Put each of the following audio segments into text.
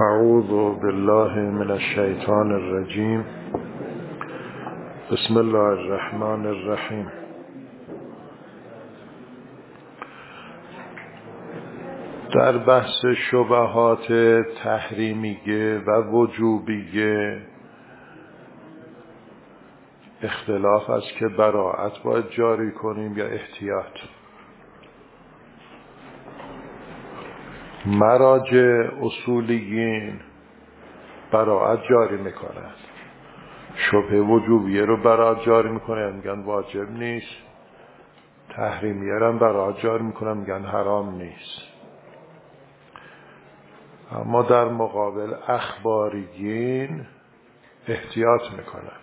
اعوذ بالله من الشیطان الرجیم. بسم الله الرحمن الرحیم. در بحث شبهات تحریمیه و وجوبیه اختلاف است که براءت باید جاری کنیم یا احتیاط. مراجع اصولیین براءت جاری میکنند، شبهه وجوبیه رو براءت جاری میکنن، میگن واجب نیست. تحریمیه رو براءت جاری میکنن، میگن حرام نیست. اما در مقابل اخباریین احتیاط میکنن.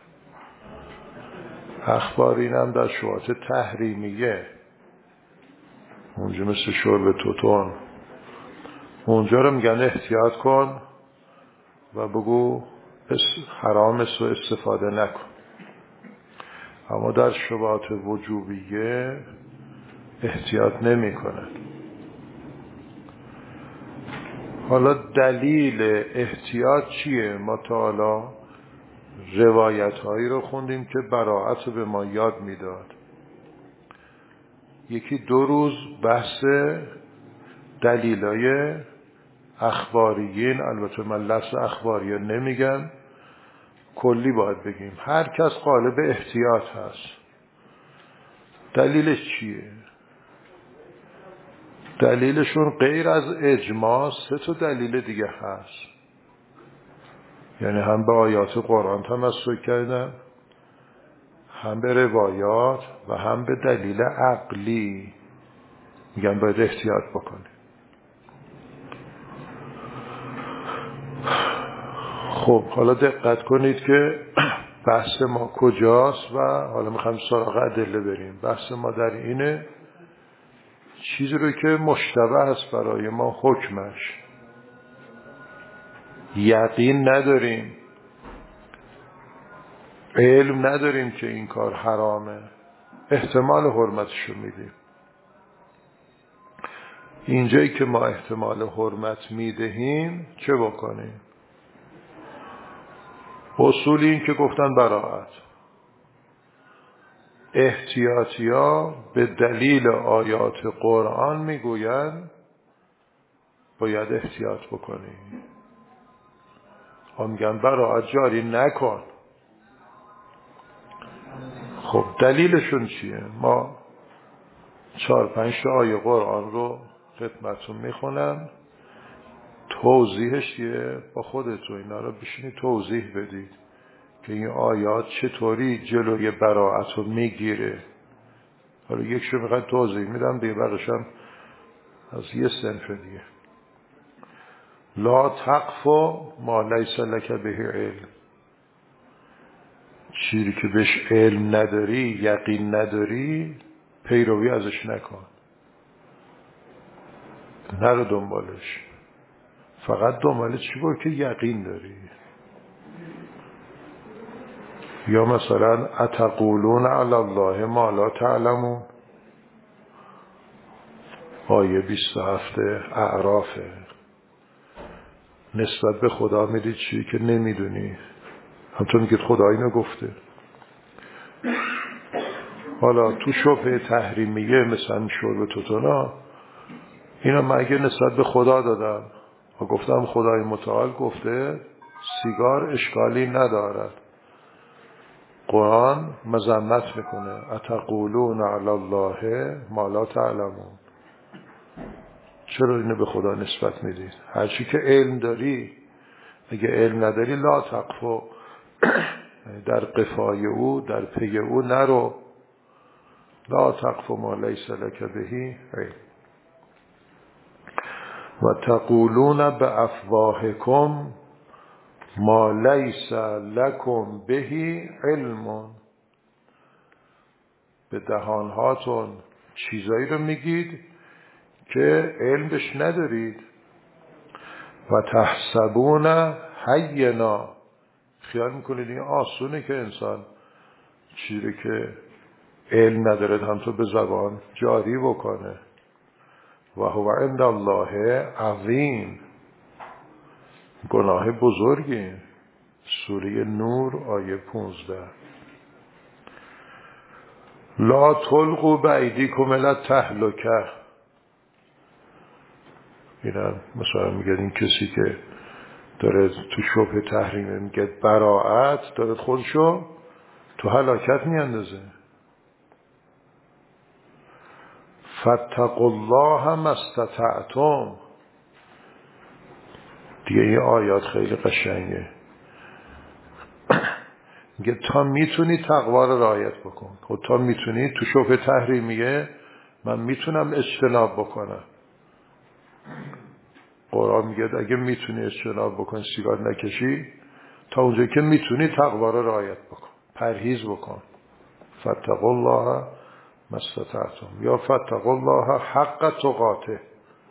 اخبارین هم در شبهات تحریمیه، اونجا مثل شرب توتون، اونجا رو میگن احتیاط کن و بگو حرام است و استفاده نکن. اما در شبهات وجوبیه احتیاط نمی کنن. حالا دلیل احتیاط چیه؟ ما تا حالا روایت هایی رو خوندیم که براءت رو به ما یاد میداد. یکی دو روز بحث دلیلای اخباریین، البته من لفظ اخباریین نمیگم، کلی باید بگیم. هر کس قالب احتیاط هست. دلیلش چیه؟ دلیلشون غیر از اجماع 3 تا دلیل دیگه هست. یعنی هم به آیات قرآن تمسک کردن، هم به روایات و هم به دلیل عقلی. میگن باید احتیاط بکنیم. خب حالا دقت کنید که بحث ما کجاست و حالا میخوایم سراغ ادله بریم. بحث ما در اینه چیزی رو که مشتبه است برای ما حکمش، یقین نداریم، علم نداریم که این کار حرامه، احتمال حرمتش رو میدیم. اینجایی که ما احتمال حرمت میدهیم چه بکنیم؟ اصول این که گفتن براءت. احتیاطیا به دلیل آیات قرآن میگوین باید احتیاط بکنیم. هم میگن براءت جاری نکن. خب دلیلشون چیه؟ ما 4-5 آیه قرآن رو خدمتتون میخونم، توضیحش یه با خودتون اینا رو بشینید توضیح بدید که این آیات چطوری جلوی براءت رو میگیره. حالا یکشو میخواد توضیح میدم، دیگه بقیشم از یه صنف دیگه. لا تقف ما لیس لک به علم. چیزی که بهش علم نداری، یقین نداری، پیروی ازش نکن، نرو دنبالش. فقط دنبال چی بود که یقین داری. یا مثلا اتقولون علی الله ما لا تعلمون، آیه 27 اعرافه. نسبت به خدا میدید چی که نمیدونی، همطور میگید خدا اینو گفته. حالا تو شبهه تحریمیه مثلا شرب توتونا، اینا من اگه نسبت به خدا دادم و گفتم خدای متعال گفته سیگار اشکالی ندارد، قرآن مذمت میکنه اتقولون علی الله ما لا تعلمون. چرا اینو به خدا نسبت میدید؟ هرچی که علم داری. اگه علم نداری لا تقف، در قفای او، در پی او نرو. لا تقف ما لیس لک به علم و تقولون بافواهکم ما لیس لکم به علم. به دهانهاتون چیزایی رو میگید که علم بهش ندارید. و تحسبون هینا، خیال میکنید این آسونه که انسان چیزی که علم نداره هم تو به زبان جاری بکنه. و هو عند الله عظیم. گناه بزرگی. سوره نور آیه 15. لا تلقوا بایدیکم الی التهلکه. اینم مثلا میگه این کسی که داره تو شبه تحریمه میگه براءت، داره خودشو تو هلاکت میاندازه. فاتقوا الله ما استطعتم. دیگه این آیات خیلی قشنگه. میگه تا میتونی تقوا رو رعایت بکن. خب تا میتونی تو شبه تحریمیه من میتونم اجتناب بکنم. قرآن میگه اگه میتونی اجتناب بکن، سیگار نکشی، تا اونجایی که میتونی تقوا رو رعایت بکن، پرهیز بکن. فاتقوا الله ما استطعتم یا فاتقوا الله حق تقاته.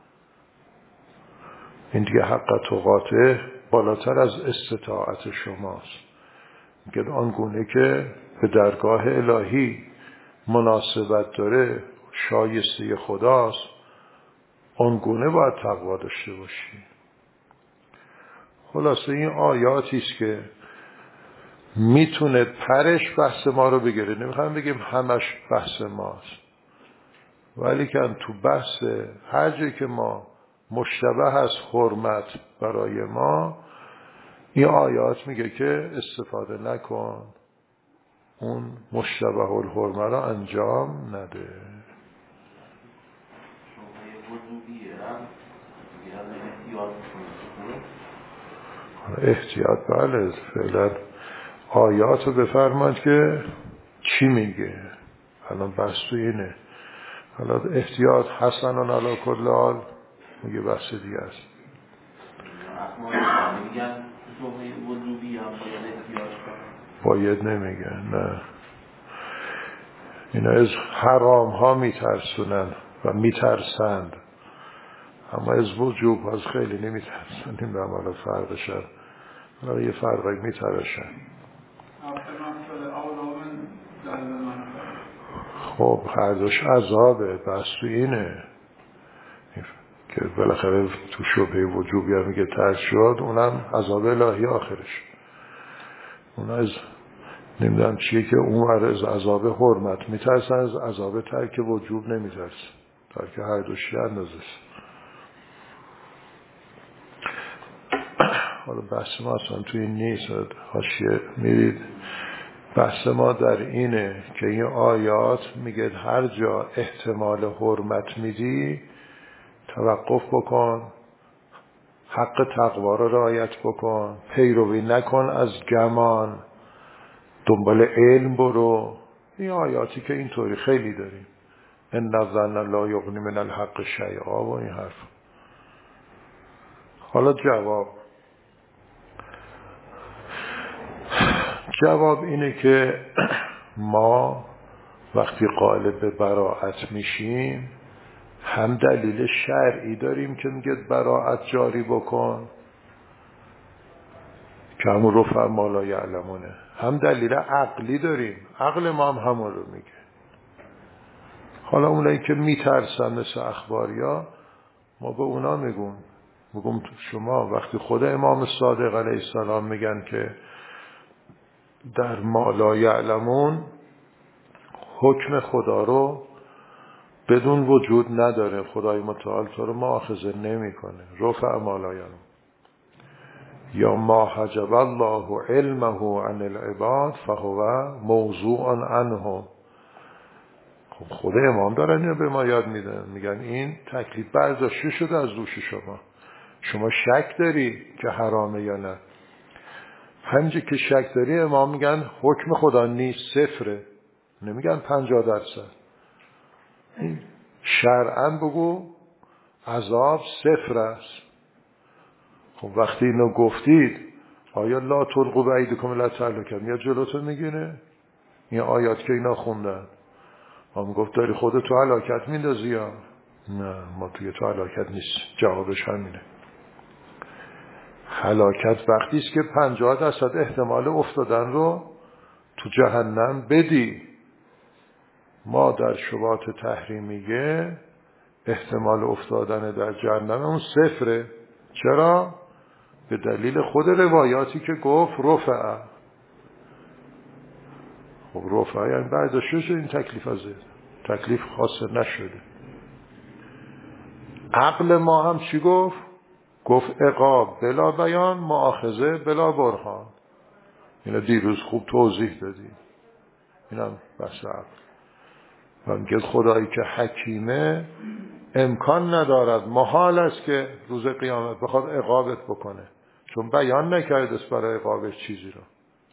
این دیگه حق تقاته بالاتر از استطاعت شماست. میگه آنگونه که به درگاه الهی مناسبت داره، شایسته خداست، آنگونه باید تقوا داشته باشی. خلاصه این آیاتی است که میتونه پرش بحث ما رو بگیره. نمیخوام بگیم همش بحث ماست، ولی که تو بحث هر جایی که ما مشتبه از حرمت برای ما، این آیات میگه که استفاده نکن، اون مشتبه الحرمه رو انجام نده. احتیاط بله، فعلا آیات رو بفرمایید که چی میگه. الان بحث تو اینه. حالا احتیاط حسن و علی کل حال میگه بحث دیگه است. باید نمیگن، نه، اینا از حرام ها میترسونن و میترسند، اما از وجوب از خیلی نمیترسن. این به عمال فرقش هست. حالا یه فرقی میترشن. خب هر دوش عذابه. بس تو اینه که بالاخره تو شبه وجوبی هم میگه ترک شد، اونم عذاب الهی آخرش. اون از نمیدونم چیه که اون از عذاب حرمت میترسن، از عذاب ترک وجوب نمیترسن. ترک هر دوشی اندازه. حالا بحث ما اصلا توی این نیست، حاشیه میرید. بحث ما در اینه که این آیات میگه هر جا احتمال حرمت میدی توقف بکن، حق تقوا رو رعایت بکن، پیروی نکن از گمان، دنبال علم برو. این آیاتی که اینطوری خیلی داریم، ان الظن لا یغنی من الحق شیئا و این حرف. حالا جواب اینه که ما وقتی قائل به براءت میشیم، هم دلیل شرعی داریم که میگه براءت جاری بکن که همون رفع ما لا یعلمونه، هم دلیل عقلی داریم، عقل ما هم همون رو میگه. حالا اونایی که میترسن مثل اخباریا، ما به اونا میگم شما وقتی خود امام صادق علیه السلام میگن که در ما لا یعلمون، حکم خدا رو بدون وجود نداره، خدای متعال تو رو مؤاخذه نمیکنه. رفع ما لا یعلمون یا ما حجب الله علمه عن العباد فهو موضوع عنهم. خب خود امام دارن اینو به ما یاد میدن، میگن این تکلیف برداشته شده از دوش شما شک داری که حرامه یا نه. همینجا که شک داری، امام میگن حکم خدا نیست، صفره، نمیگن 50%. شرعاً بگو عذاب صفر است. خب وقتی اینو گفتید، آیا لا تلقوا بایدیکم الی التهلکه یا جلوتون میگیره؟ این آیات که اینا خوندن، ما میگفت داری خودتو هلاکت میندازی یا نه؟ ما توی تو هلاکت نیست. جوابش همینه. هلاکت وقتی است که 50% احتمال افتادن رو تو جهنم بدی. ما در شبهات تحریمیه احتمال افتادن در جهنم اون صفره. چرا؟ به دلیل خود روایاتی که گفت رفع. خب رفع یعنی برداشته شد این تکلیف از تکلیف خاص نشده. عقل ما هم چی گفت؟ گفت عقاب بلا بیان، مؤاخذه بلا برهان. اینا دیروز خوب توضیح دادیم. اینم بحث عقل. و میگه خدایی که حکیمه امکان ندارد، محال است که روز قیامت بخواد عقابت بکنه، چون بیان نکرده است برای عقابش چیزی رو.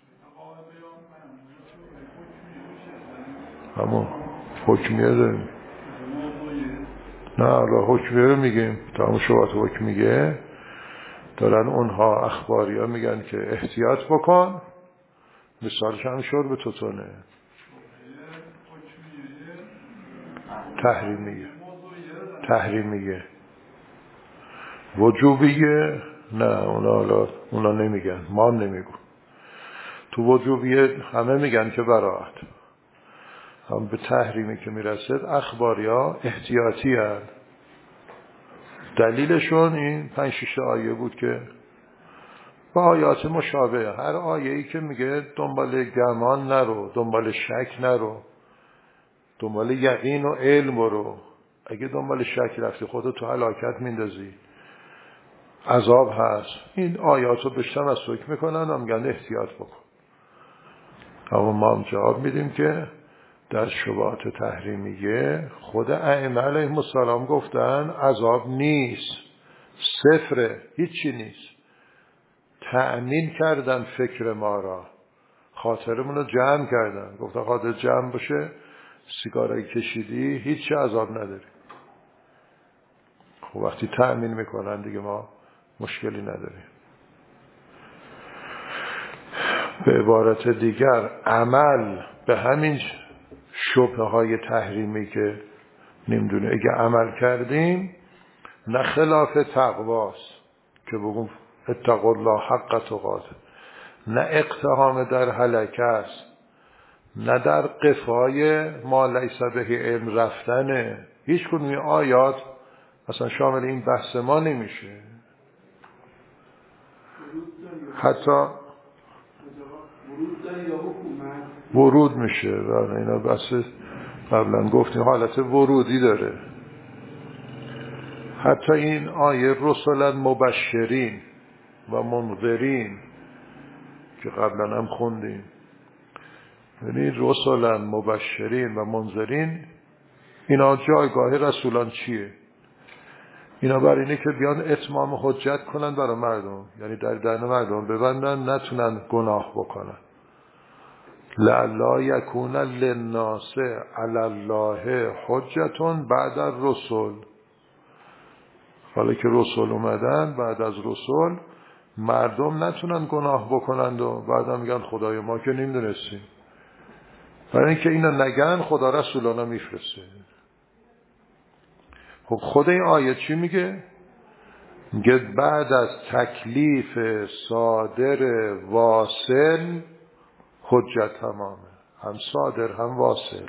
همون حکمیه داریم. نه الله حکمیه رو میگیم، تمام شبات حکمیه دارن اونها اخباری ها میگن که احتیاط بکن، مثالش هم شرب توتونه. تحریمیه وجوبیه نه، اونا نمیگن، ما هم نمیگو. تو وجوبیه همه میگن که براعت، هم به تحریمی که میرسد اخباری ها احتیاطی هست. دلیلشون این 5-6 آیه بود که با آیات مشابه، هر آیه‌ای که میگه دنبال گمان نرو، دنبال شک نرو، دنبال یقین و علم برو. اگه دنبال شک رفتی خودت تو هلاکت میندازی، عذاب هست. این آیات رو بشتن از سوک میکنن و میگن احتیاط بکن. اما ما هم جواب میدیم که در شبهات تحریمیه خود ائمه علیهم السلام گفتن عذاب نیست، صفره، هیچی نیست. تأمین کردن فکر ما را، خاطرمون رو جمع کردن. گفتن خاطر جمع باشه، سیگارایی کشیدی هیچ عذاب نداری. خب وقتی تأمین میکنن دیگه ما مشکلی نداریم. به عبارت دیگر عمل به همین شبهه های تحریمی که نمیدونه، اگه عمل کردیم نه خلاف تقواست که بگم اتقوا الله حق تقاته، نه اقتحام در هلکه است، نه در قفای ما لیس به علم رفتنه. هیچ کدوم این آیات اصلا شامل این بحث ما نمیشه. حتی ورود میشه و اینا بحث قبلا گفتیم حالت ورودی داره. حتی این آیه رسولا مبشرین و منذرین که قبلا هم خوندیم، یعنی رسولا مبشرین و منذرین، اینا جایگاه رسولان چیه؟ اینا برای اینه که بیان اتمام حجت کنن برای مردم، یعنی در دهن مردم ببندن نتونن گناه بکنن. لعلا یکون للناس علی الله حجة بعد الرسل. حالا که رسول اومدن، بعد از رسول مردم نتونن گناه بکنند و بعدا میگن خدای ما که نمیدونستیم. برای اینکه اینا نگن خدا رسولانا میفرسته. خب خود این آیه چی میگه؟ میگه بعد از تکلیف صادر واصل حجت تمامه، هم صادر هم واصل.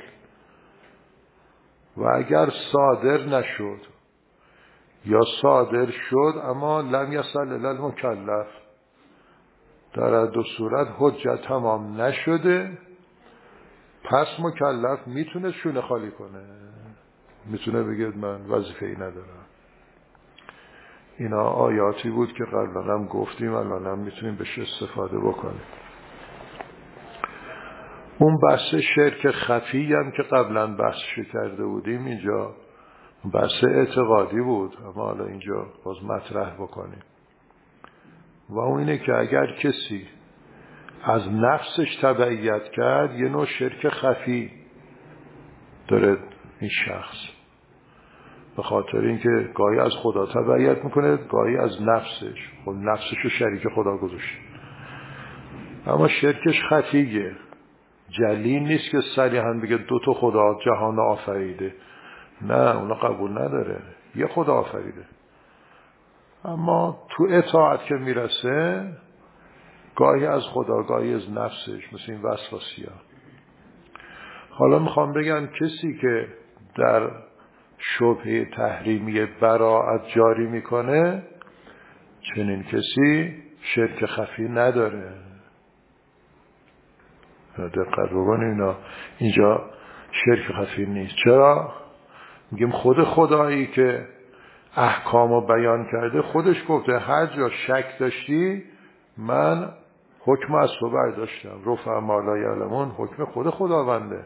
و اگر صادر نشد یا صادر شد اما لم یصل الی المکلف، در دو صورت حجت تمام نشده، پس مکلف میتونه شونه خالی کنه، میتونه بگه من وظیفه‌ای ندارم. اینا آیاتی بود که قبلا هم گفتیم، الان هم میتونیم بهش استفاده بکنیم. اون بحث شرک خفی هم که قبلا بحثش کرده بودیم، اینجا بحث اعتقادی بود، اما حالا اینجا باز مطرح بکنیم. و اون اینه که اگر کسی از نفسش تبعیت کرد، یه نوع شرک خفی داره این شخص، به خاطر اینکه گاهی از خدا تبعیت میکنه، گاهی از نفسش. خب نفسش رو شریک خدا گذاشته، اما شرکش خفیه، جلی نیست که صریحاً بگه 2 خدا جهان آفریده. نه، اونا قبول نداره، یه خدا آفریده. اما تو اطاعت که میرسه، گاهی از خدا گاهی از نفسش، مثل این وسواسی ها. حالا میخوام بگم کسی که در شبهه تحریمی براءت جاری میکنه، چنین کسی شرک خفی نداره. دقت بکنید اینا، اینجا شرک خفی نیست. چرا؟ میگیم خود خدایی که احکامو بیان کرده خودش گفته هر جا شک داشتی من حکم از تو برداشتم. رفع ما لا یعلمون حکم خود خداونده،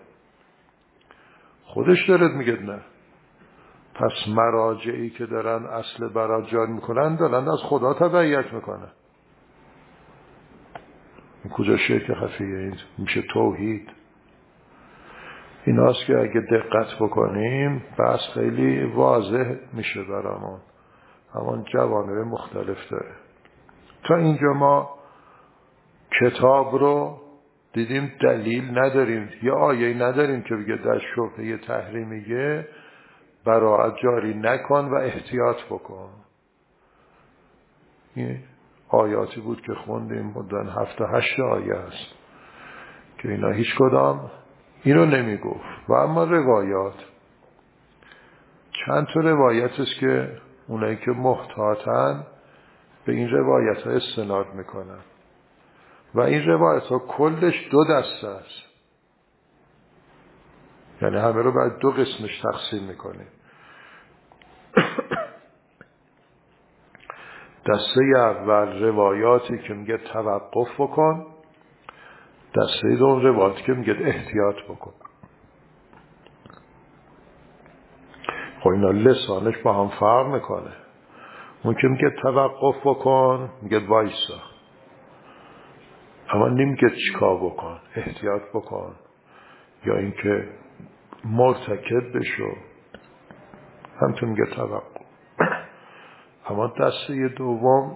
خودش دارد میگه نه. پس مراجعی که دارن اصل برات جاری میکنن دارن از خدا تبعیت میکنن. این کجا شرک خفیه؟ این میشه توحید. این هاست که اگه دقت بکنیم بس خیلی واضح میشه برامون، همون جوانب مختلف داره. تا اینجا ما کتاب رو دیدیم، دلیل نداریم، یه آیه نداریم که بگه در شبهه تحریمیه براءت جاری نکن و احتیاط بکن. این آیاتی بود که خوندیم، مدن 7-8 آیه است که اینا هیچ کدام اینو نمی گفت. و اما روایات، چند تا روایت است که اونایی که محتاطن به این روایت ها استناد میکنن و این روایت ها کلش 2 دسته است، یعنی همه رو باید 2 قسمش تقسیم میکنیم. دسته اول روایاتی که میگه توقف بکن، دسته دوم روایاتی که میگه احتیاط بکن. خب اینا لسانش با هم فرق میکنه. اون که میگه توقف بکن میگه وایسا، اما نمیگه چیکار بکن، احتیاط بکن یا اینکه مرتکب بشو، همچون میگه توقف. اما دسته دوم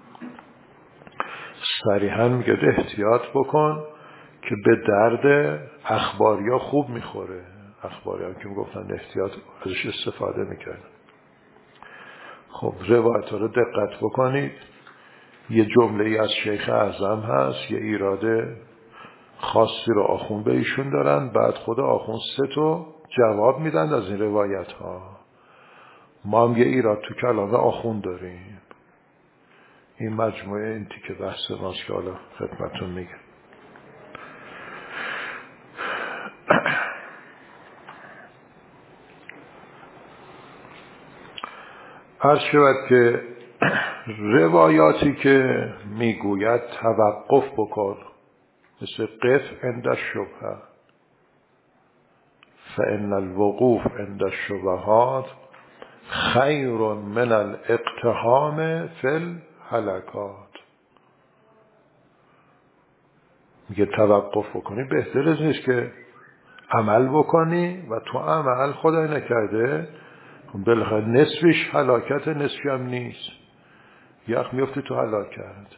صریحا میگه احتیاط بکن که به درد اخباریا خوب میخوره. اخباریا که میگفتن احتیاط ازش استفاده میکرد. خب روایت رو دقت بکنید، یه جمله از شیخ اعظم هست، یه ایراده خاصی رو آخوند به ایشون دارن، بعد خود آخوند 3 تا جواب میدن از این روایت ها. ما هم یه ایراد تو کلام آخوند داریم. این مجموعه این تیکه بحث ماست که حالا خدمتون میگم. عرض شود که روایاتی که میگوید توقف بکن، مثل قف عند الشبهه فإن الوقوف عند الشبهات خیر من الاقتحام فی الهلکات. میگه توقف بکنی بهتر از نیست که عمل بکنی و تو عمل خدای نکرده بالاخره نصفش هلاکت، نصفی هم نیست، یخ میفته تو هلاکت.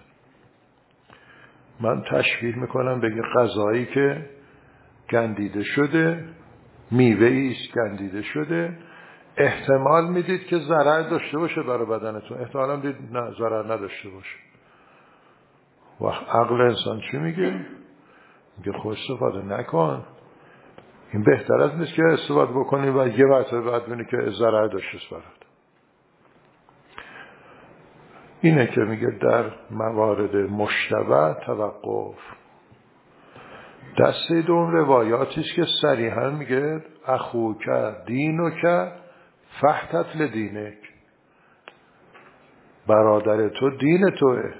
من تشبیه میکنم به غذایی که گندیده شده، میوه‌ای است گندیده شده، احتمال میدید که ضرر داشته باشه برای بدنتون، احتمال هم دید نه ضرر نداشته باشه. و عقل انسان چی میگه؟ میگه خود استفاده نکن، این بهتر از نیست که استفاده بکنی و یه وقت بعد بینی که ضرر داشته برات. اینه که میگه در موارد مشتبه توقف. دسته دوم روایاتی است که صریحا میگه اخوک دینک فاحتت لدینک، برادر تو دین توه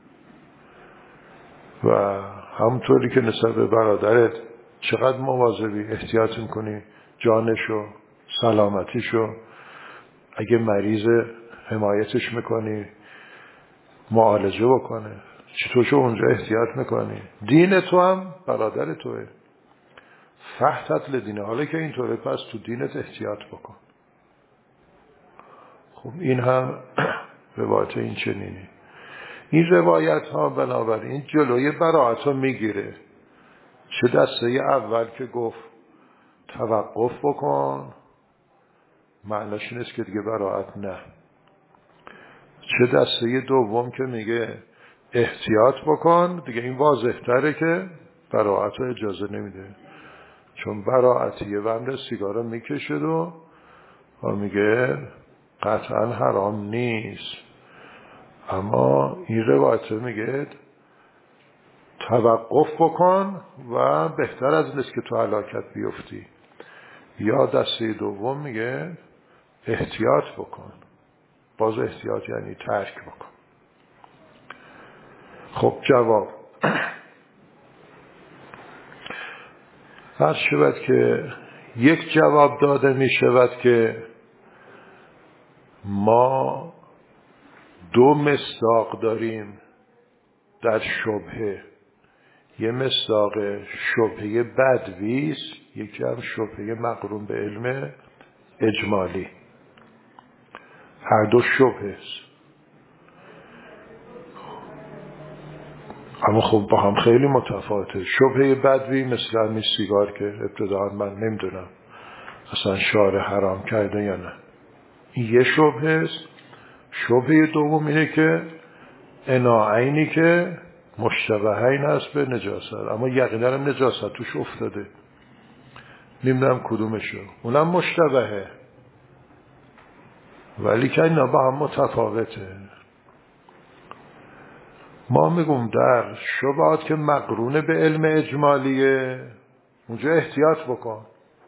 و همونطوری که نسبت به برادرت چقدر مواظبی، احتیاط میکنی جانشو، سلامتیشو، اگه مریض حمایتش میکنی، معالجه بکنه، چطورشو اونجا احتیاط میکنی. دین تو هم برادر توه، فاحتت لدینه، حالا که اینطوره پس تو دینت احتیاط بکن. خب این هم روایت این چنینی. این روایت ها بنابراین جلوی براءت رو میگیره. چه دسته اول که گفت توقف بکن معناش نیست که دیگه براءت نه، چه دسته دوم که میگه احتیاط بکن دیگه این واضح تره که براءت رو اجازه نمیده، چون براءت یه بند سیگار میکشد و میگه قطعا حرام نیست، اما این روایت میگه توقف بکن و بهتر از این است که تو هلاکت بیفتی. یا دسته دوم میگه احتیاط بکن. باز احتیاط یعنی ترک بکن. خب جواب هر شود که یک جواب داده می شود که ما دو مصداق داریم در شبهه. یه مصداق شبهه بدویست، یکی هم شبهه مقرون به علم اجمالی. هر دو شبهه است، اما خب با هم خیلی متفاوته. شبهه بدوی مثل همین سیگار که ابتداعا من نمیدونم اصلا شارع حرام کرده یا نه، این یه شبهه است. شبهه دوم اینه که اناعینی که مشتبهین هست به نجاست، اما یقینا هم نجاست توش افتاده، نمیدونم کدومشه، اونم مشتبهه، ولی که اینا با هم متفاوته. ما میگم در شبهات که مقرونه به علم اجمالیه اونجا احتیاط بکن.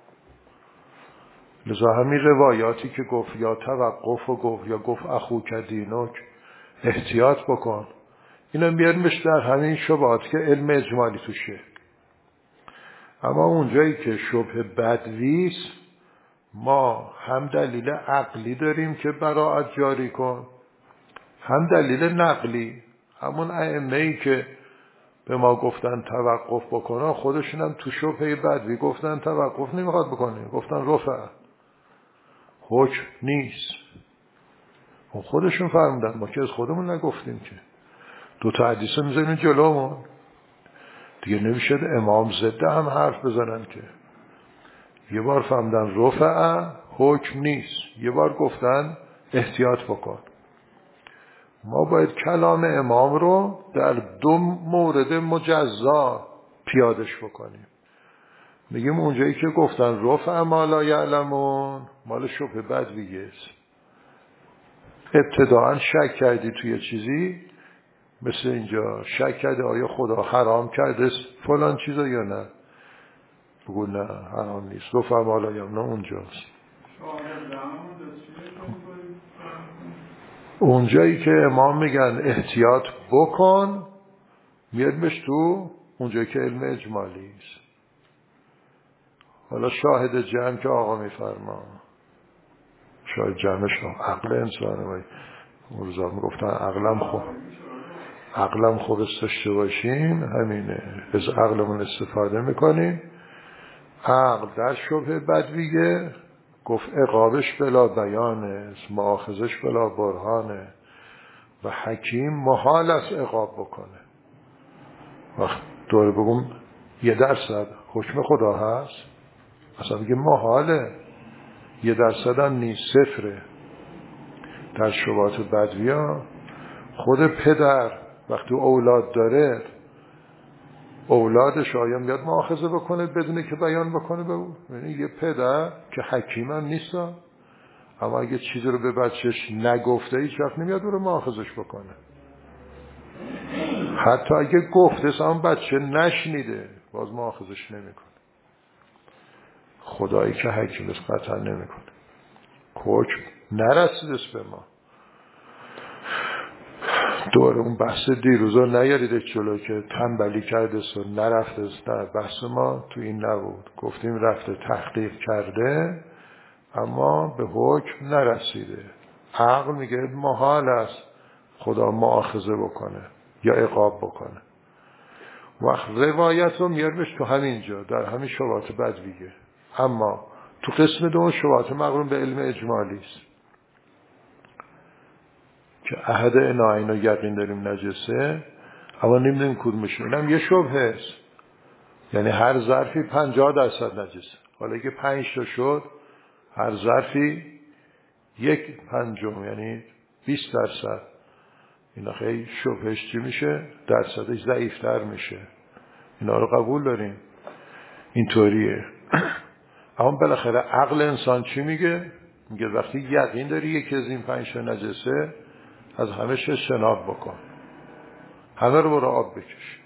لذا همین روایاتی که گفت یا توقف و گفت یا گفت اخوک دینک احتیاط بکن، اینا میارمش در همین شبهات که علم اجمالی توشه. اما اونجایی که شبه بدویست ما هم دلیل عقلی داریم که براءت جاری کن، هم دلیل نقلی. همون ائمه‌ای که به ما گفتن توقف بکنن خودشون هم تو شبهه بدوی گفتن توقف نمیخواد بکنه، گفتن رفع حکم نیست. خودشون فرمودن، ما که از خودمون نگفتیم که. دو تا حدیث میذاریم جلومون دیگه، نمیشه امام زده هم حرف بزنن که. یه بار فرمودن رفع حکم نیست، یه بار گفتن احتیاط بکن. ما باید کلام امام رو در دو مورد مجزا پیادش بکنیم. میگیم اونجایی که گفتن رفع ما لا یعلمون مال شبه بدویه است. ابتداعا شک کردی توی چیزی، مثل اینجا شک کرده آیا خدا حرام کرده فلان چیزا یا نه، بگو نه حرام نیست، رفع ما لا یعلمون اونجاست. اونجایی که امام میگن احتیاط بکن میادمش تو اونجایی که علم اجمالی است. حالا شاهد جمع که آقا میفرما، شاهد جمعش عقل انسانه. اون روزا میگفتن عقلم خوب داشته باشیم، همینه، از عقلمون استفاده میکنیم. عقل در شبه بدویه گفت عقابش بلا بیانه، مؤاخذش بلا برهانه و حکیم محال است عقاب بکنه. وقت دوره بگم 1% حکم خدا هست، اصلا بگه محاله، 1% هم نیست، 0. در شبهات بدویا خود پدر وقتی اولاد داره اولادش آیا میاد مؤاخذه بکنه بدونه که بیان بکنه به او؟ یعنی یه پدر که حکیم هم نیست، اما اگه چیزی رو به بچهش نگفته هیچ وقت نمیاد او رو مؤاخذش بکنه. حتی اگه گفته هم بچه نشنیده باز مؤاخذش نمیکنه. خدایی که حکیم است قطعا نمیکنه. حکم نرسیدست به ما. دور اون بحث دیروزا نیارید جلو که تنبلی کرده و نرفته است. نه، بحث ما تو این نبود. گفتیم رفته تحقیق کرده اما به حکم نرسیده. عقل میگه محال است خدا مؤاخذه بکنه یا عقاب بکنه. وقت روایت رو میارمش تو همینجا در همین شبهات بدویه. اما تو قسم دوم شبهات مقرون به علم اجمالی است که احد اناعین و یقین داریم نجسه اما نمیدونیم کدومشون. اینم یه شبهه است. یعنی هر ظرفی 50% نجسه. حالا اگه 5 تا شد هر ظرفی 1/5 یعنی 20%. اینا خیلی شبهش چی میشه؟ درصدش ضعیفتر میشه. اینا رو قبول داریم، اینطوریه. اما بالاخره عقل انسان چی میگه؟ میگه وقتی یقین داری یکی از این 5 تا نجسه از همه چیز اجتناب بکن، همه رو برو آب بکش.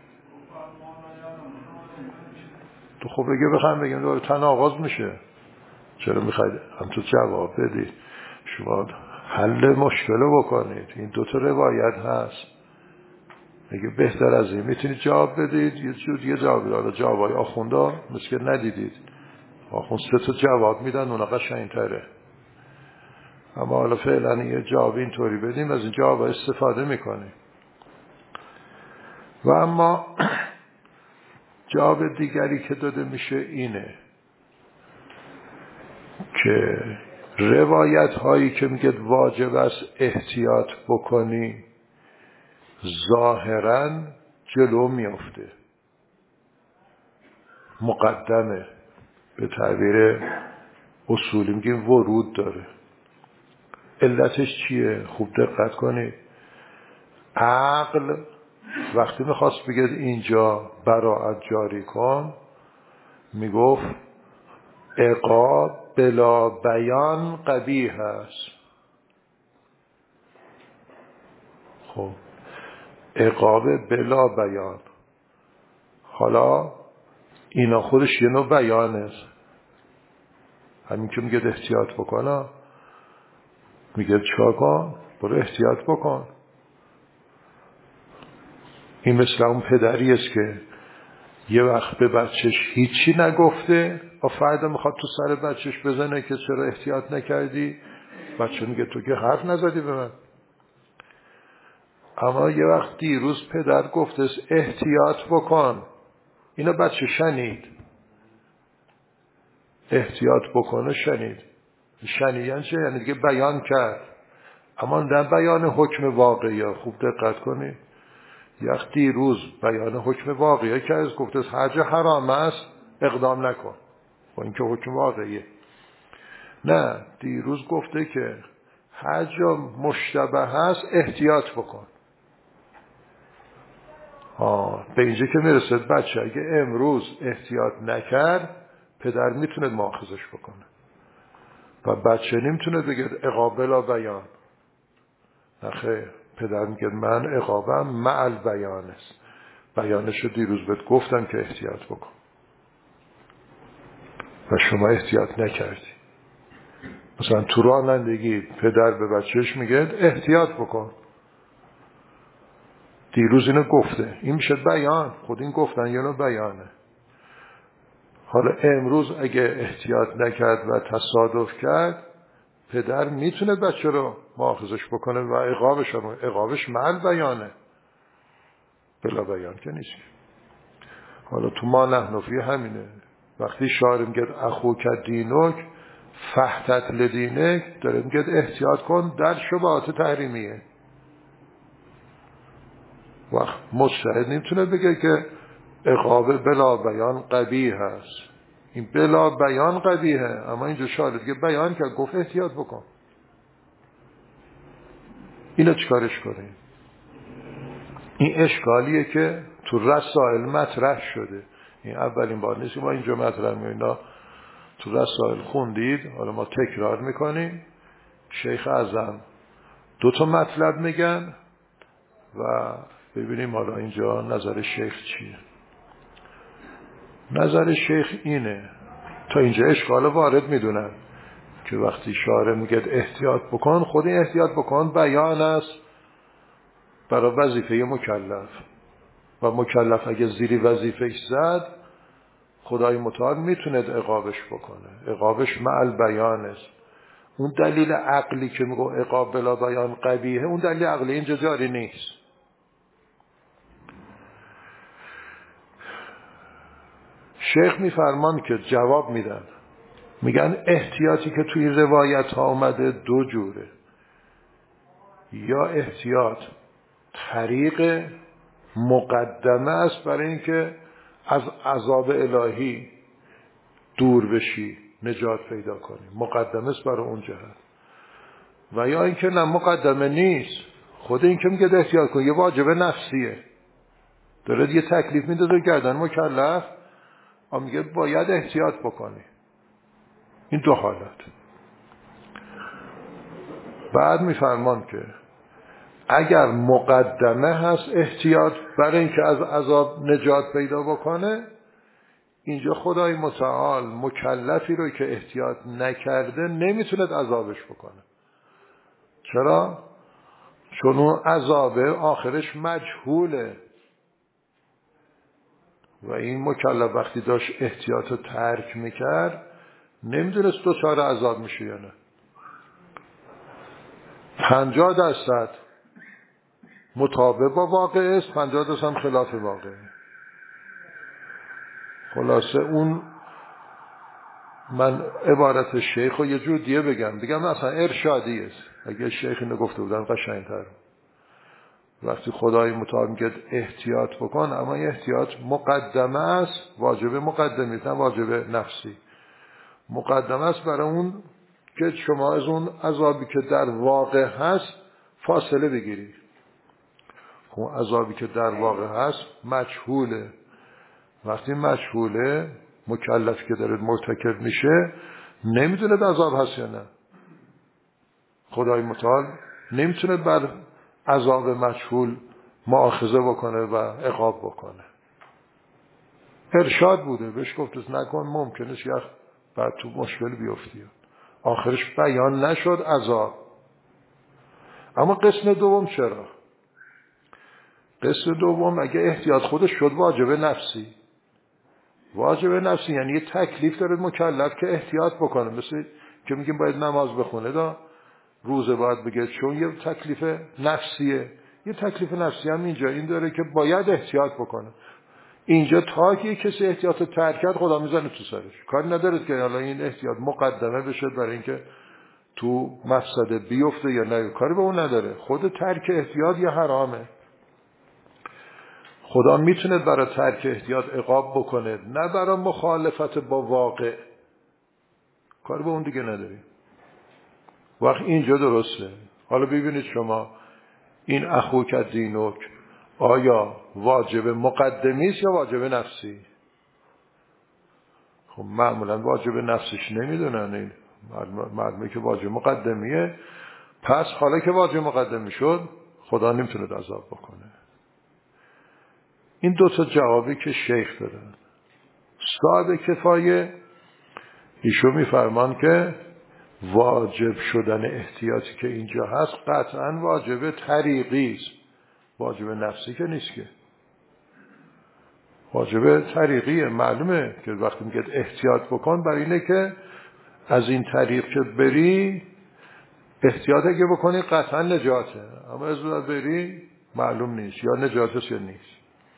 تو خب بخوایم بگیم دوباره تناقض میشه. چرا میخواید هم تو جواب بدید؟ شما حل مشکل رو بکنید. این دوتا روایت هست، میگه بهتر از این میتونید جواب بدید یه جور دیگه جواب بدید. حالا جوابای آخوندا مثل ندیدید، آخوند 3 تا جواب میدن، اونا قشنگ‌تره. اما حالا فعلا یه جواب اینطوری بدیم، از این جواب استفاده میکنیم. و اما جواب دیگری که داده میشه اینه که روایت هایی که میگه واجب است احتیاط بکنی ظاهراً جلو میافته، مقدمه، به تعبیر اصولی میگیم ورود داره. علتش چیه؟ خوب دقت کنید. عقل وقتی میخواست بگه اینجا براءت جاری کن، میگفت عقاب بلا بیان قبیح است. خب عقاب بلا بیان، حالا اینا خودش یه نوع بیانه. همین که میگه احتیاط بکنه، میگه چیکار کن؟ برو احتیاط بکن. این مثل اون پدری است که یه وقت به بچهش هیچی نگفته و فردا میخواد تو سر بچهش بزنه که چرا احتیاط نکردی. بچه میگه تو که حرف نزدی به من. اما یه وقت دیروز پدر گفته احتیاط بکن، اینا بچه شنید، احتیاط بکنه شنید. شنیدن چه؟ یعنی دیگه بیان کرد، اما نه بیان حکم واقعی. خوب دقت کنید. یه وقت دیروز بیان حکم واقعی کرد، گفته هر جا حرام است اقدام نکن، با اینکه حکم واقعیه. نه، دیروز گفته که هر جا مشتبه هست احتیاط بکن. به اینجا که میرسد بچه اگه امروز احتیاط نکرد، پدر میتونه مؤاخذش بکنه و بچه نمیتونه بگه عقاب بلا بیان. نخیر، پدر میگه من عقابم مع البیان است. بیانشو دیروز بهت گفتم که احتیاط بکن و شما احتیاط نکردی. مثلا تو رانندگی پدر به بچهش میگه احتیاط بکن، دیروز اینو گفته، این میشه بیان. خود این گفتن یه نوع بیانه. حالا امروز اگه احتیاط نکرد و تصادف کرد، پدر میتونه بچه رو مؤاخذش بکنه و عقابش مع بیانه، بلا بیان که نیست. حالا تو ما نحن فی همینه. وقتی شاعر میگه اخوک دینک فحتت لدینک، داره میگه احتیاط کن در شبهات تحریمیه. وقت مجتهد نمیتونه بگه که عقاب بلا بیان قبیح هست. این بلا بیان قبیحه، اما اینجا شاعر دیگه بیان کرد، گفت احتیاط بکن. اینو چیکارش کنیم؟ این اشکالیه که تو رسائل مطرح شده. این اولین بار نیست ما اینجا مطرح می‌کنیم. اینا تو رسائل خوندید، حالا ما تکرار میکنیم. شیخ اعظم 2 تا مطلب میگن و ببینیم حالا اینجا نظر شیخ چیه. نظر شیخ اینه، تا اینجا اشکال وارد میدونن که وقتی شارع میگه احتیاط بکن، خود احتیاط بکن بیان است برای وظیفه مکلف، و مکلف اگه زیری وظیفهش زد، خدای متعال میتونه عقابش بکنه. عقابش مع البیان است. اون دلیل عقلی که میگه عقاب بلا بیان قبیحه، اون دلیل عقلی اینجا جاری نیست. شیخ میفرمان که جواب میدن، میگن احتیاطی که توی روایت ها اومده 2 جوره. یا احتیاط طریق مقدمه است برای اینکه از عذاب الهی دور بشی، نجات پیدا کنی، مقدمه است برای اون جهت. و یا اینکه نه مقدمه نیست، خود این که میگه احتیاط کن یه واجب نفسیه، داره یه تکلیف میده گردن مکلف و میگه باید احتیاط بکنی. این 2 حالت. بعد میفرمان که اگر مقدمه هست احتیاط برای اینکه از عذاب نجات پیدا بکنه، اینجا خدای متعال مکلفی رو که احتیاط نکرده نمیتونه عذابش بکنه. چرا؟ چون اون عذابه آخرش مجهوله و این مکلف وقتی داشت احتیاط رو ترک میکرد نمیدونست دچار عذاب میشه یا نه. 50% مطابق با واقع است، 50% هم خلاف واقع. خلاصه اون من عبارت شیخ رو یه جور دیگه بگم اصلا ارشادی است. اگه شیخ اینو گفته بودن قشنگ‌تر. وقتی خدای متعال میگه احتیاط بکن، اما احتیاط مقدمه است، واجب مقدمی است، نه واجب نفسی. مقدمه است برای اون که شما از اون عذابی که در واقع هست فاصله بگیری. اون عذابی که در واقع هست مجهوله. وقتی مجهوله، مکلفی که داره مرتکب میشه نمیدونه عذاب هست یا نه. خدای متعال نمیتونه بر عذاب مجهول مؤاخذه بکنه و عقاب بکنه. ارشاد بوده، بهش گفت نکن، ممکنه یه بعد تو مشکل بیفتی. آخرش بیان نشد عذاب. اما قسم دوم چرا؟ قسم دوم اگه احتیاط خودش شد واجب نفسی. واجب نفسی یعنی یه تکلیف داره مکلف که احتیاط بکنه، مثل که میگیم باید نماز بخونه، روزه باید بگه، چون یه تکلیف نفسیه. یه تکلیف نفسی هم اینجا این داره که باید احتیاط بکنه. اینجا تا که کسی احتیاط رو ترک کرد خدا میزنه تو سرش. کاری نداره که حالا این احتیاط مقدمه بشه برای اینکه تو مفسده بیفته یا نه، کاری به اون نداره. خود ترک احتیاط یه حرامه. خدا میتونه برای ترک احتیاط عقاب بکنه، نه برای مخالفت با واقع. کاری به اون دیگه نداری. وقت اینجا درسته. حالا ببینید شما این اخوک دینک آیا واجب مقدمی است یا واجب نفسی؟ خب معمولا واجب نفسیش نمیدونن. این معلومه که واجب مقدمیه. پس حالا که واجب مقدمی شد خدا نمیتونه عذاب بکنه. این دوتا جوابی که شیخ دادن صاحب کفایه ایشون میفرمان که واجب شدن احتیاطی که اینجا هست قطعا واجب طریقی است، واجب نفسی که نیست. که واجب طریقیه. معلومه که وقتی میگه احتیاط بکن برای اینه که از این طریق که بری احتیاط اگه بکنی قطعا نجاته، اما از اون بری معلوم نیست یا نجاتش یا نیست.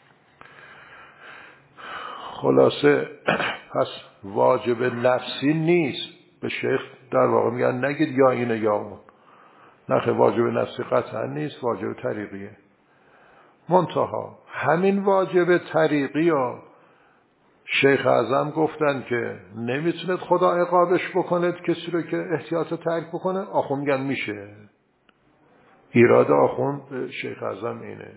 خلاصه پس واجب نفسی نیست. به شیخ در واقع میگن نگید یا اینه یا اون. نخه واجب نفسی قطعا نیست، واجب طریقیه. منتها همین واجب طریقی ها شیخ اعظم گفتن که نمیتونه خدا عقابش بکنه کسی رو که احتیاط ترک بکنه. آخوند میگن میشه. ایراد آخوند شیخ اعظم اینه.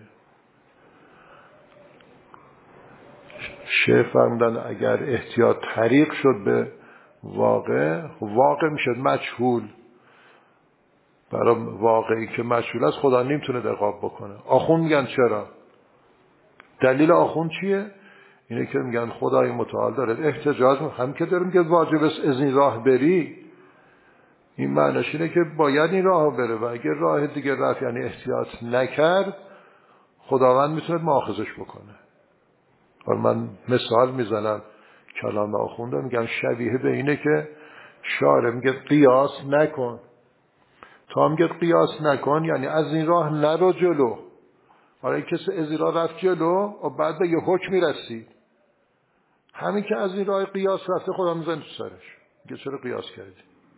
شیخ فرمودن اگر احتیاط طریق شد به واقع میشد مجهول. برای واقعی که مجهول است خدا نمیتونه عقاب بکنه. آخوند میگن چرا؟ دلیل آخوند چیه؟ اینه که میگن خدای متعال داره احتجاج هم که داریم که واجب است از این راه بری. این معنیش اینه که باید این راه بره و اگر راه دیگه رفت یعنی احتیاط نکرد خداوند میتونه مؤاخذش بکنه. حالا من مثال میزنم کلام آخونده میگم شبیه به اینه که شارع میگه قیاس نکن. تا میگه قیاس نکن یعنی از این راه نرو جلو. حالا کسی از این راه رفت جلو و بعد به یه حکمی رسید. همین که از این راه قیاس رفته خدا میزنه تو سرش. میگه چرا قیاس کردی؟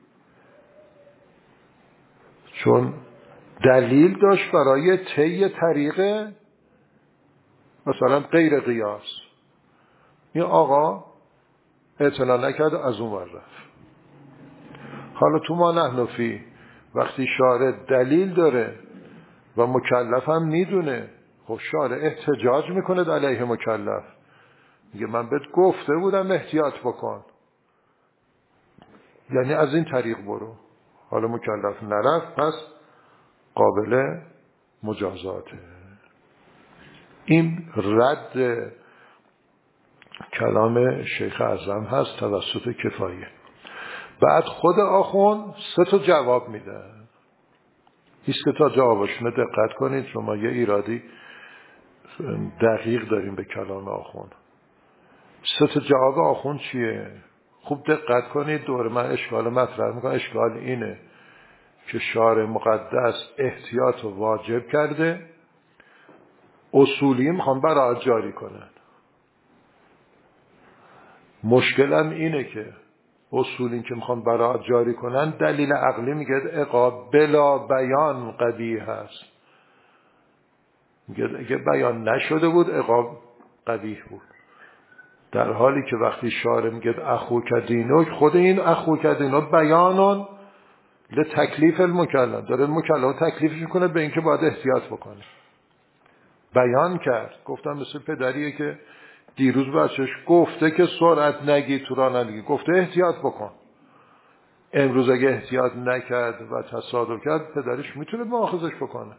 چون دلیل داشت برای طی طریق مثلا غیر قیاس. این آقا اعتنا نکرد از اون ور رفت. حالا تو ما نحنفی وقتی شارع دلیل داره و مکلف هم میدونه، خب شارع احتجاج میکنه علیه مکلف. میگه من بهت گفته بودم احتیاط بکن، یعنی از این طریق برو. حالا مکلف نرفت پس قابل مجازاته. این رد کلام شیخ اعظم هست توسط کفایه. بعد خود آخوند 3 تا جواب میده. ایست که تا جوابشون دقت کنید، شما یه ایرادی دقیق داریم به کلام آخوند. 3 تا جواب آخوند چیه؟ خوب دقت کنید. دوره من اشکال مطرح میکنم. اشکال اینه که شارع مقدس احتیاط رو واجب کرده، اصولی میخوان براعت جاری کنن. مشکلم اینه که اصولی که میخوان براعت جاری کنن دلیل عقلی میگه عقاب بلا بیان قبیح هست. میگه اگه بیان نشده بود عقاب قبیح بود. در حالی که وقتی شارع میگه اخوک دینک، خود این اخوک دینک بیانون لتکلیف المکلم، داره مکلم تکلیفش کنه به اینکه باید احتیاط بکنه. بیان کرد. گفتم مثل پدریه که دیروز بچهش گفته که سرعت نگی تو رانندگی، گفته احتیاط بکن. امروز اگه احتیاط نکرد و تصادف کرد، پدرش میتونه مؤاخذش بکنه.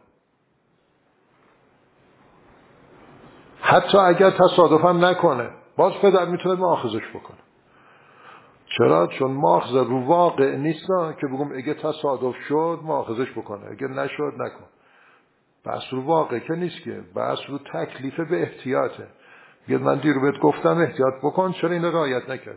حتی اگر تصادف هم نکنه، باز پدر میتونه مؤاخذش بکنه. چرا؟ چون مؤاخذه رو واقع نیست که بگم اگه تصادف شد مؤاخذش بکنه، اگه نشد نکن. بحث رو واقع که نیست که، بحث رو تکلیف به احتیاطه. میگه من دیرو بهت گفتم احتیاط بکن، چرا این رعایت نکردی؟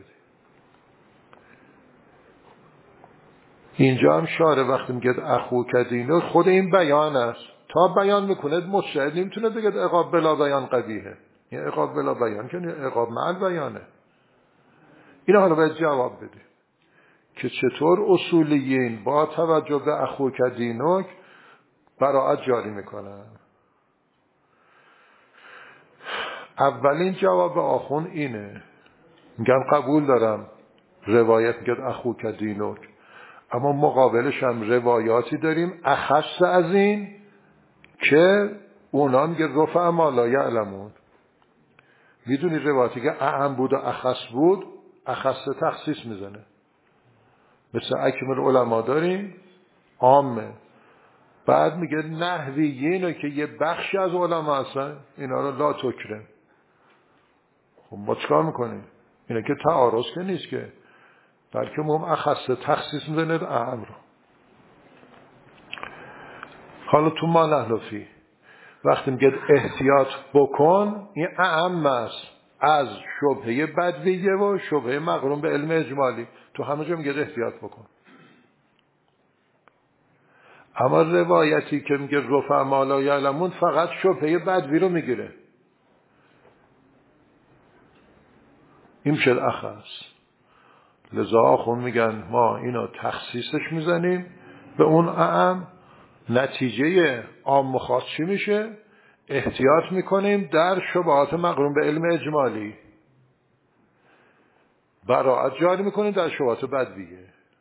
اینجا هم شارع وقتی میگه اخوک دینک، خود این بیان است. تا بیان میکنه مجتهد نمیتونه بگه عقاب بلا بیان قبیحه. این عقاب بلا بیان که عقاب مع بیانه. اینا حالا باید جواب بده که چطور اصولیین با توجه به اخوک دینک براعت جاری میکنن. اولین جواب آخون اینه، میگن قبول دارم روایت میگه اخوک دینک، اما مقابلش هم روایاتی داریم اخص از این که اونا میگه رفع ما لا یعلمون. میدونی روایتی که اعم بود و اخص بود، اخص تخصیص میزنه. مثل اکمل علما داریم عامه، بعد میگه نحویین که یه بخشی از علما هستن اینا رو لا تکرم. خب ما چکار میکنیم؟ اینا که تعارض که نیست که، بلکه مهم اخص تخصیص میزنه اعم رو. حالا تو ما نحلفی وقتی میگه احتیاط بکن، این اعم است از شبهه بدویه و شبهه مقرون به علم اجمالی. تو همه جا میگه احتیاط بکن. اما روایتی که میگه رفع ما لا یعلمون فقط شبهه بدوی رو میگیره. این میشه اخص. لذا آخون میگن ما اینو تخصیصش میزنیم به اون اعم. نتیجه عام و خاص چی میشه؟ احتیاط میکنیم در شبهات مقرون به علم اجمالی، براعت جاری میکنیم در شبهات بدویه.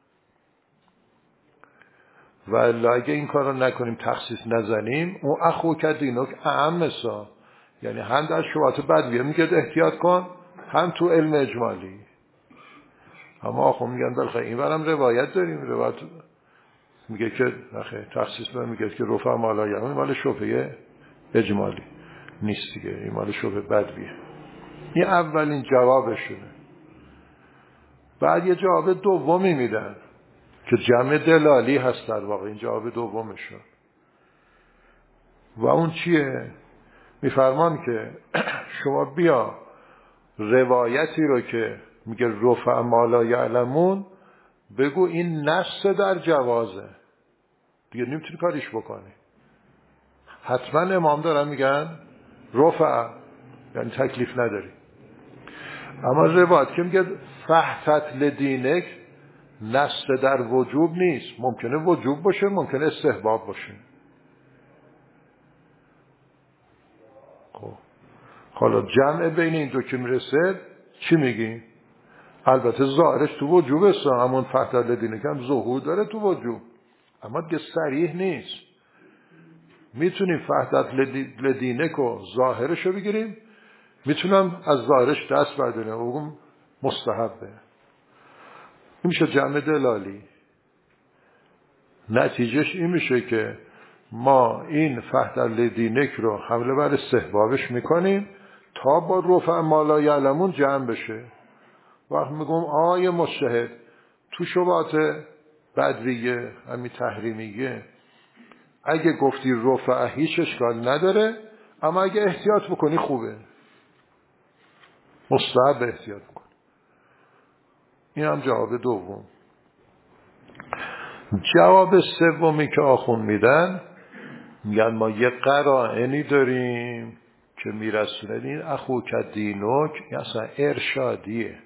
و اگه این کار رو نکنیم، تخصیص نزنیم، اون اخوک دینک اعم مثلا، یعنی هم در شبهات بدویه میگه احتیاط کن، هم تو علم اجمالی. اما آخو میگن بلخه این برم روایت داریم، روایت میگه که نخیر تخصیص میگه که رفع ما لا یعلمون مال شبهه اجمالی نیست دیگه، این مال شبهه بدویه. این اولین جوابشونه. بعد یه جواب دومی میدن که جمع دلالی هست در واقع. این جواب دومشون و اون چیه؟ میفرمان که شما بیا روایتی رو که میگه رفع ما لا یعلمون بگو این نص در جوازه، دیگه نمیتونی کاریش بکنی. حتما امام دارن میگن رفع، یعنی تکلیف نداری. اما روایت که میگه فحتت لدینک نص در وجوب نیست. ممکنه وجوب باشه، ممکنه استحباب باشه. خب حالا جمع بین این دو که میرسه چی میگیم؟ البته ظاهرش تو وجوب است، همون فحتت لدینک هم ظهور داره تو وجوب، اما دیگه صریح نیست. میتونیم فحتت لدینک رو ظاهرش رو بگیریم، میتونم از ظاهرش دست برداریم و بگم مستحبه. این میشه جمع دلالی. نتیجهش این میشه که ما این فهدل دینک رو حمله بر استحبابش میکنیم تا با رفع ما لا یعلمون جمع بشه. وقت میگم آیه مجتهد تو شبهات بدویه همین تحریمیه اگه گفتی رفع هیچ اشکال نداره، اما اگه احتیاط بکنی خوبه، مستحب احتیاط بکن. این هم جواب دوم. جواب سومی که آخون میدن، میگن ما یه قرائنی داریم که میرسونه این اخوک دینک اصلا ارشادیه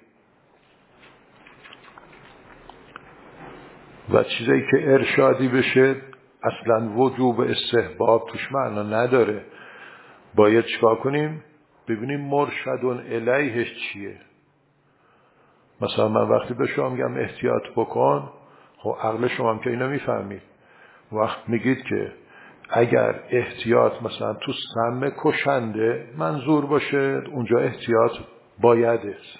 و چیزایی که ارشادی بشه اصلا وجوب استحباب توش معنا نداره. باید چیکار کنیم؟ ببینیم مرشدون الیهش چیه. مثلا من وقتی به شما میگم احتیاط بکن، خب عقل شما هم که اینو میفهمید. وقت میگید که اگر احتیاط مثلا تو سم کشنده منظور باشه اونجا احتیاط باید است.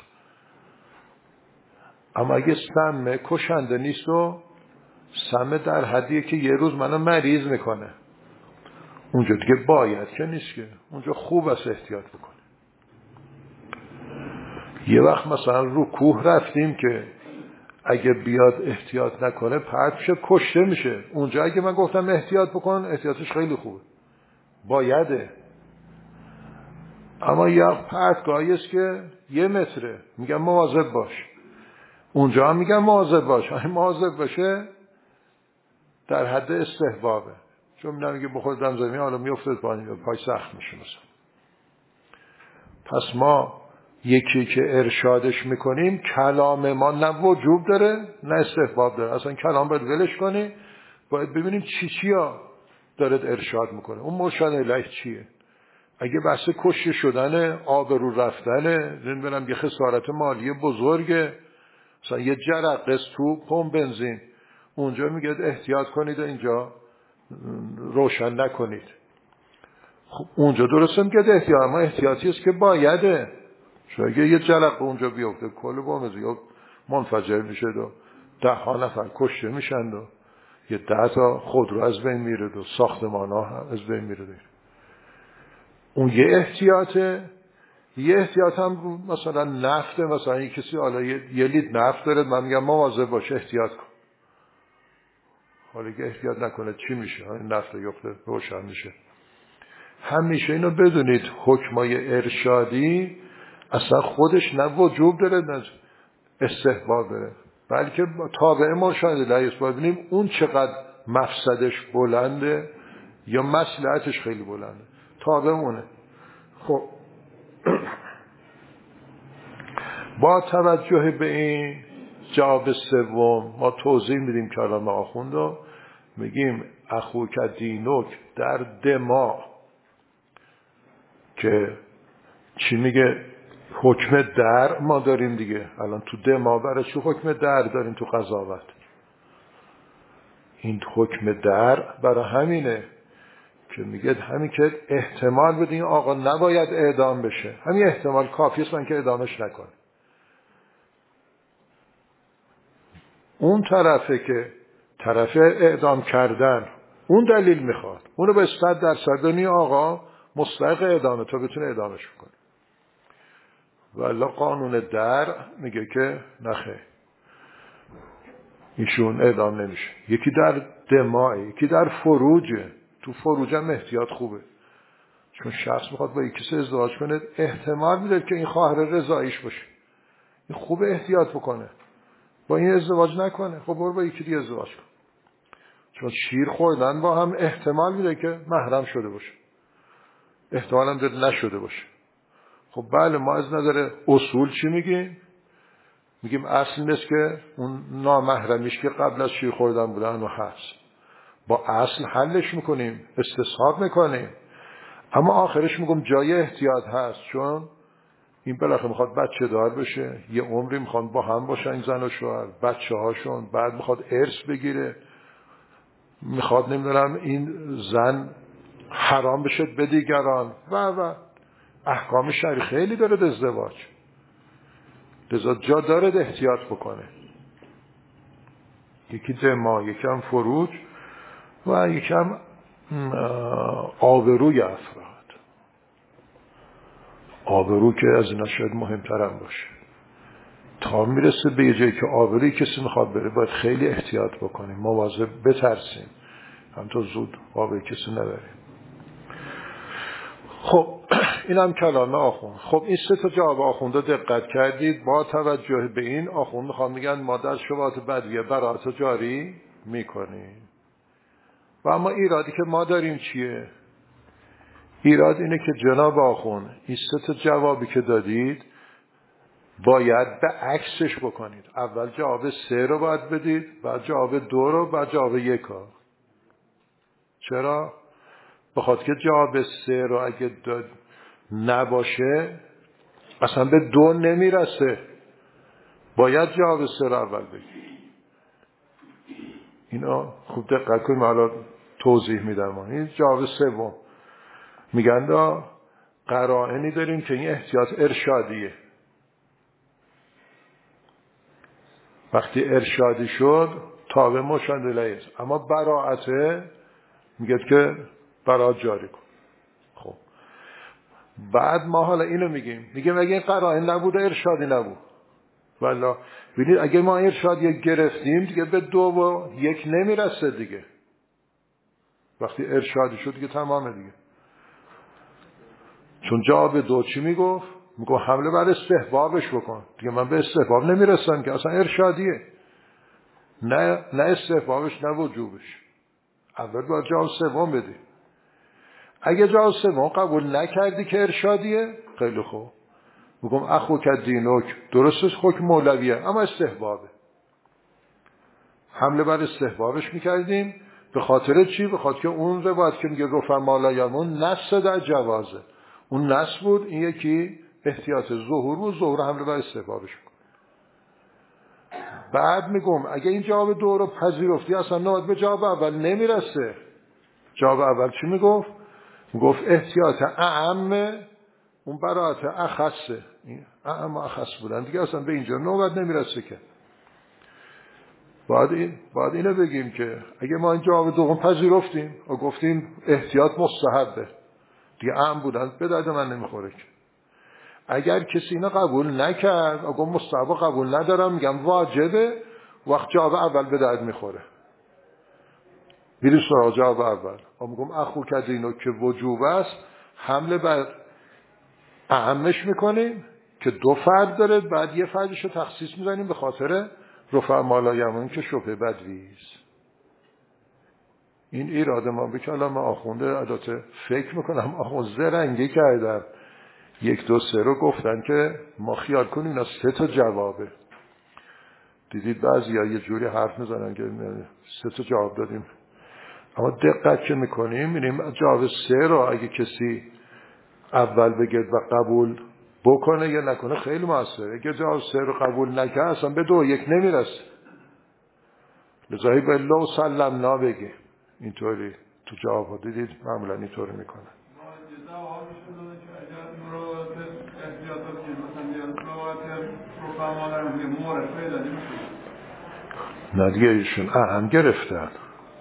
اما اگه سم کشنده نیست و سم در حدیه که یه روز منو مریض میکنه، اونجا دیگه باید که نیست، که اونجا خوب است احتیاط بکنه. یه وقت مثلا رو کوه رفتیم که اگه بیاد احتیاط نکنه پرت میشه کشته میشه، اونجا اگه من گفتم احتیاط بکن احتیاطش خیلی خوبه، بایده. اما یه پرتگاهی است که 1 متره میگم مواظب باش، اونجا هم میگم مواظب باش. اگه مواظب باشه در حد استحبابه، چون نمیگه بخور دم زمین حالا میافتد پای سخت میشه مثلا. پس ما یکی که ارشادش میکنیم کلام ما نه وجوب داره نه استحباب داره، اصلا کلام باید ولش کنی، باید ببینیم چیا دارد ارشاد میکنه. اون مرشد الیه چیه؟ اگه بحث کشته شدن، آبرو رفتن، نمیدونم یه خسارت مالی بزرگه، مثلا یه جرقه تو پمپ بنزین، اونجا میگه احتیاط کنید و اینجا روشن نکنید. خب اونجا درسته میگه احتیاط، اما احتیاطی است که بایده. چون اگه یه جرقه اونجا بیفته کل بامزی منفجر میشه و 10 نفر کشته میشن و یه 10 تا خودرو از بین میره و ساختمان ها از بین میره. اون یه احتیاطه. یه احتیاط هم مثلا نفته، مثلا یه کسی حالا یه لیتر نفت داره، من میگم مواظب باشه احتیاط کن. حالا که احتیاط نکنه چی میشه؟ این نفت یخته روشن میشه. همیشه اینو بدونید حکمای ارشادی اصلا خودش نه وجوب داره نه استحباب داره، بلکه تابع مرشد الیه. باید ببینیم اون چقدر مفسدش بلنده یا مصلحتش خیلی بلنده، تابع اونه. خب با توجه به این جواب سوم ما توضیح میدیم کلام آخوند رو، میگیم اخوک دینک در دماغ که چی میگه؟ حکم در ما داریم دیگه. الان تو دماغ برای چی حکم در داریم تو قضاوت؟ این حکم در برای همینه که میگه همین که احتمال بده این آقا نباید اعدام بشه، همین احتمال کافیه است من که اعدامش نکنه. اون طرفه که طرف اعدام کردن اون دلیل میخواد، اونو به 100% دنی آقا مستحق اعدامه تا بتونه اعدامش کنه. والا قانون در میگه که نخه، ایشون اعدام نمیشه. یکی در دماغه، یکی در فروجه. تو فروج هم احتیاط خوبه، چون شخص میخواد با یکی ازدواج کنه، احتمال میده که این خواهر رضاییش باشه، این خوبه احتیاط بکنه، با این ازدواج نکنه، خب برو با یکی دیگه ازدواج کن. چون شیر خوردن با هم احتمال میده که محرم شده باشه، احتمال هم داره نشده باشه. خب بله، ما از نظر اصول چی میگیم؟ میگیم اصل نیست که اون نامحرمیش که قبل از شیر خوردن بودن و هست، با اصل حلش میکنیم، استصحاب میکنیم، اما آخرش میگم جای احتیاط هست، چون این بالاخره میخواد بچه دار بشه، یه عمری میخوان با هم باشن این زن و شوهر، بچه هاشون، بعد میخواد ارث بگیره، میخواد نمیدونم این زن حرام بشه به دیگران و احکام شرعی خیلی داره ازدواج، لذا جا داره احتیاط بکنه. یکی دماغ، یکی هم فروج و یکی هم آبروی افراد. آبرو که از اینا شاید مهمترم باشه. تا میرسه به یه جایی که آبروی کسی میخواد بره باید خیلی احتیاط بکنیم، مواظب بترسیم هم تا زود آبروی کسی نبریم. خب این هم کلام آخوند. خب این 3 تا جواب آخونده دقت کردید. با توجه به این آخوند میخوام میگن ما در شبهات بدویه براءت جاری میکنیم. و اما ایرادی که ما داریم چیه؟ ایراد اینه که جناب آخوند این 3 تا جوابی که دادید باید به عکسش بکنید. اول جواب 3 رو باید بدید، بعد جواب 2 رو، بعد جواب 1. چرا؟ بخاطر که جواب 3 رو اگه داد نباشه اصلا به 2 نمیرسه. باید جواب 3 رو اول بگید. اینا خوب دقت کنیم، حالا توضیح میدم. این جواب 3 میگن دا قرائنی داریم که این احتیاط ارشادیه. وقتی ارشادی شد تابع مشاهده الیه، اما براءته میگه که براءت جاری کن. خب بعد ما حالا اینو میگیم اگه این قرائن نبود ارشادی نبود. والا ببینید اگه ما ارشادی گرفتیم دیگه به 2 و 1 نمیرسه دیگه. وقتی ارشادی شد دیگه تمامه دیگه. چون جواب 2 چی میگفت؟ میگفت حمله بر استحبابش بکن. دیگه من به استحباب نمیرسم که اصلا ارشادیه. نه استحبابش نه وجوبش. اول باید جواب 3 بدی. اگه جواب 3 قبول نکردی که ارشادیه، خیلی خوب. میگم اخو کدینوک درسته حکم مولویه اما استحبابه. حمله بر استحبابش میکردیم. به خاطر چی؟ به خاطر که اون روایت که میگه رفع مالایمون نص در جوازه. اون نص بود. این یکی احتیاط ظهور بود. ظهور حمله بر استحبابش بود. بعد میگم اگه این جواب 2 رو پذیرفتی اصلا نوبت به جواب اول نمیرسه. جواب اول چی میگفت؟ میگفت احتیاط اعم، اون براءت اخصه. اعم و اخص بودن دیگه اصلا به اینجا نوبت نمیرسه که. باید اینو بگیم که اگه ما این جواب 2 پذیرفتیم و گفتیم احتیاط مستحبه دیگه اعم بودن به درد من نمیخوره که. اگر کسی اینو قبول نکرد اگه مستحب قبول ندارم میگم واجبه، وقت جواب اول به درد میخوره. میریم سراغ جواب اول. میگم اخو کدینو که وجوب است حمله بر اعمش میکنیم که 2 فرد داره، بعد یه فردشو تخصیص میزنیم به خاطر رفع مالایمون که شبه بدویست. این ایراد ما به کلام آخونده البته فکر میکنم آخوند زرنگی کردن. 1 2 3 رو گفتن که ما خیال کنیم اینا 3 تا جوابه. دیدید بعضیا یه جوری حرف میزنن که 3 تا جواب دادیم، اما دقت که میکنیم میبینیم جواب 3 رو اگه کسی اول بگید و قبول بکنه یا نکنه خیلی موثره. اگه جواب 3 رو قبول نکنه اصلا به 2 و 1 نمیرسه. لذایی به الله سلمنا بگی. اینطوری تو جواب ها دیدید معمولا اینطوری میکنه. نه دیگه ایشون اهم گرفتن.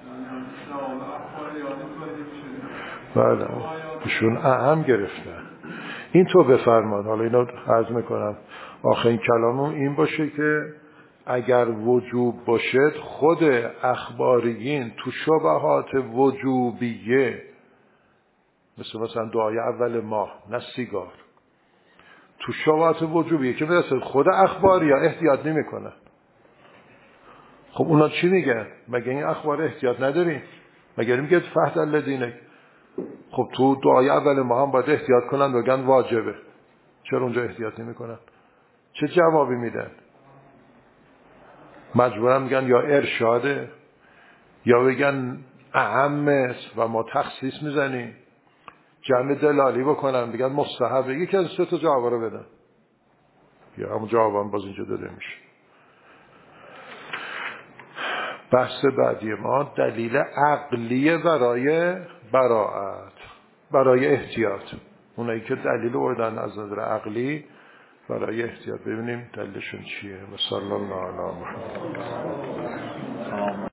بله ایشون اهم گرفتن. این تو بفرمان. حالا اینو عرض میکنم آخرین کلامم این باشه که اگر وجوب باشد خود اخباریین تو شبهات وجوبیه مثلا دعای اول ماه نه سیگار تو شبهات وجوبیه که مثلا خود اخباری ها احتیاط نمی کنن. خب اونا چی میگن؟ مگه این اخبار احتیاط نداریم؟ مگه میگه فهد الذین؟ خب تو دعای اول ماه هم باید احتیاط کنن بگن واجبه. چرا اونجا احتیاط نمی کنن؟ چه جوابی میدن؟ مجبورم میگن یا ارشاده یا بگن اعم است و ما تخصیص میزنیم، جمع دلالی بکنن بگن مستحبه. یکی از 3 تا جواب رو بدن یا همون جواب هم باز اینجا داده میشه. بحث بعدی ما دلیل عقلی برای براءت، برای احتیاط. اونایی که دلیل آوردن از نظر عقلی برای احتیاط ببینیم دلیلشون چیه. صلی الله علی محمد.